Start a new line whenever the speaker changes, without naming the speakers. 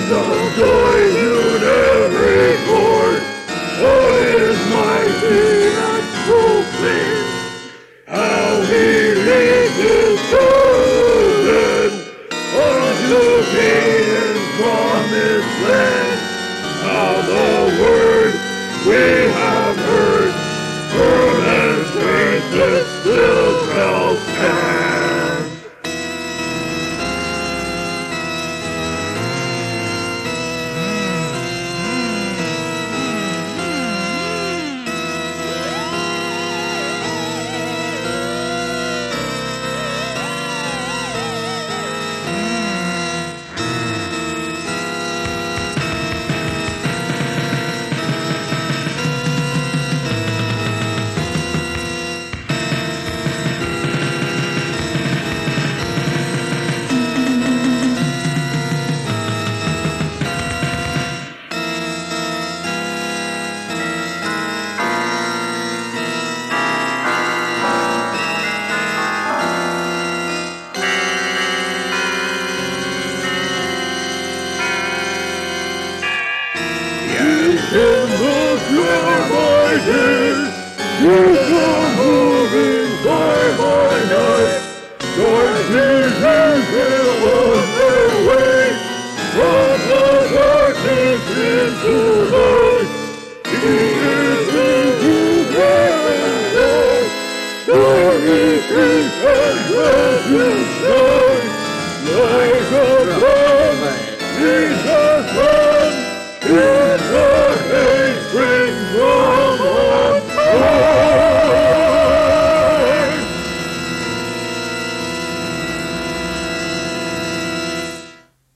of joy in every chord. Oh, His mighty and proclaim how He leads His children unto Canaan's promised land. How the word we have heard, firm and strength still shall stand. In the clear voices,